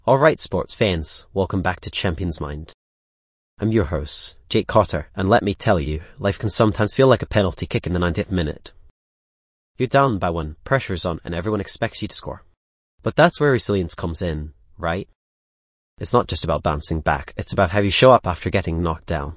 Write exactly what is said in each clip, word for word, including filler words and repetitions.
Alright sports fans, welcome back to Champions Mind. I'm your host, Jake Cotter, and let me tell you, life can sometimes feel like a penalty kick in the ninetieth minute. You're down by one, pressure's on, and everyone expects you to score. But that's where resilience comes in, right? It's not just about bouncing back, it's about how you show up after getting knocked down.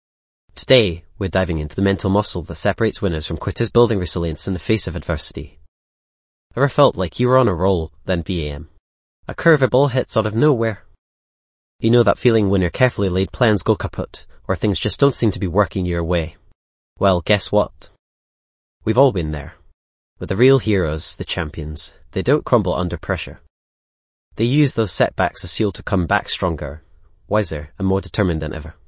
Today, we're diving into the mental muscle that separates winners from quitters, building resilience in the face of adversity. Ever felt like you were on a roll, then bam? A curveball hits out of nowhere. You know that feeling when your carefully laid plans go kaput, or things just don't seem to be working your way. Well, guess what? We've all been there. But the real heroes, the champions, they don't crumble under pressure. They use those setbacks as fuel to come back stronger, wiser, and more determined than ever.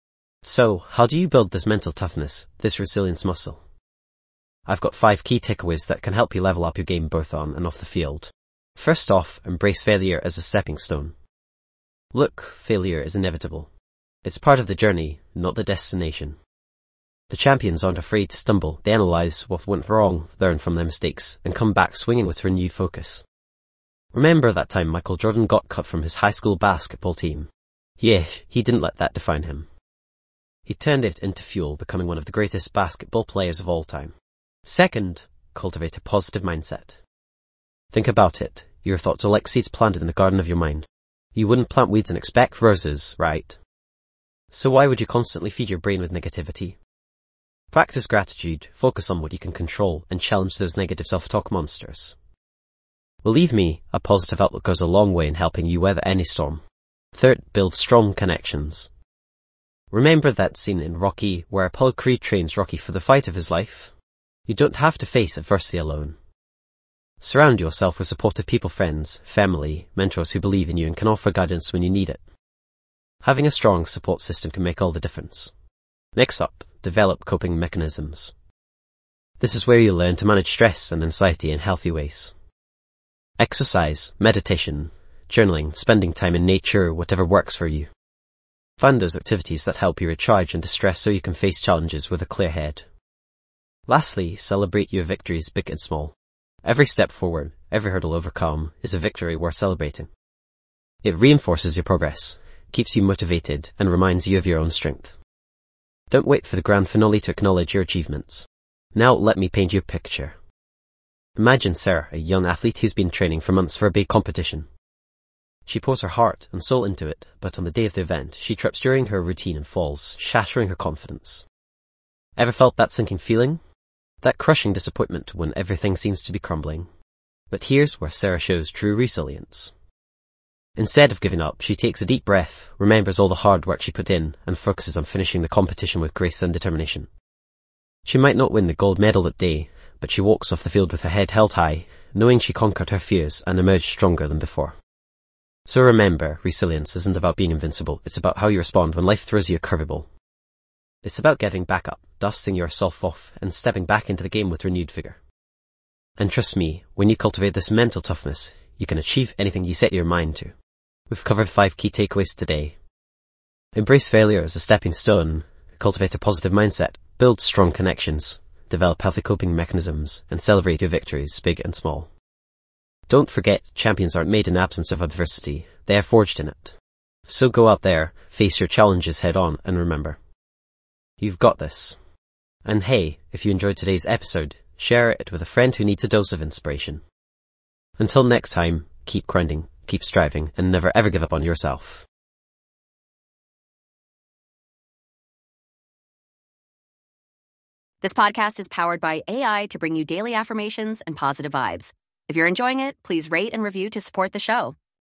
So, how do you build this mental toughness, this resilience muscle? I've got five key takeaways that can help you level up your game both on and off the field. First off, embrace failure as a stepping stone. Look, failure is inevitable. It's part of the journey, not the destination. The champions aren't afraid to stumble. They analyze what went wrong, learn from their mistakes, and come back swinging with renewed focus. Remember that time Michael Jordan got cut from his high school basketball team? Yeah, he didn't let that define him. He turned it into fuel, becoming one of the greatest basketball players of all time. Second, cultivate a positive mindset. Think about it. Your thoughts are like seeds planted in the garden of your mind. You wouldn't plant weeds and expect roses, right? So why would you constantly feed your brain with negativity? Practice gratitude, focus on what you can control, and challenge those negative self-talk monsters. Believe me, a positive outlook goes a long way in helping you weather any storm. Third, build strong connections. Remember that scene in Rocky where Apollo Creed trains Rocky for the fight of his life? You don't have to face adversity alone. Surround yourself with supportive people, friends, family, mentors who believe in you and can offer guidance when you need it. Having a strong support system can make all the difference. Next up, develop coping mechanisms. This is where you learn to manage stress and anxiety in healthy ways. Exercise, meditation, journaling, spending time in nature, whatever works for you. Find those activities that help you recharge and distress so you can face challenges with a clear head. Lastly, celebrate your victories, big and small. Every step forward, every hurdle overcome, is a victory worth celebrating. It reinforces your progress, keeps you motivated, and reminds you of your own strength. Don't wait for the grand finale to acknowledge your achievements. Now let me paint you a picture. Imagine Sarah, a young athlete who's been training for months for a big competition. She pours her heart and soul into it, but on the day of the event, she trips during her routine and falls, shattering her confidence. Ever felt that sinking feeling? That crushing disappointment when everything seems to be crumbling. But here's where Sarah shows true resilience. Instead of giving up, she takes a deep breath, remembers all the hard work she put in, and focuses on finishing the competition with grace and determination. She might not win the gold medal that day, but she walks off the field with her head held high, knowing she conquered her fears and emerged stronger than before. So remember, resilience isn't about being invincible, it's about how you respond when life throws you a curveball. It's about getting back up, dusting yourself off, and stepping back into the game with renewed vigor. And trust me, when you cultivate this mental toughness, you can achieve anything you set your mind to. We've covered five key takeaways today. Embrace failure as a stepping stone, cultivate a positive mindset, build strong connections, develop healthy coping mechanisms, and celebrate your victories, big and small. Don't forget, champions aren't made in the absence of adversity, they are forged in it. So go out there, face your challenges head on, and remember, you've got this. And hey, if you enjoyed today's episode, share it with a friend who needs a dose of inspiration. Until next time, keep grinding, keep striving, and never ever give up on yourself. This podcast is powered by A I to bring you daily affirmations and positive vibes. If you're enjoying it, please rate and review to support the show.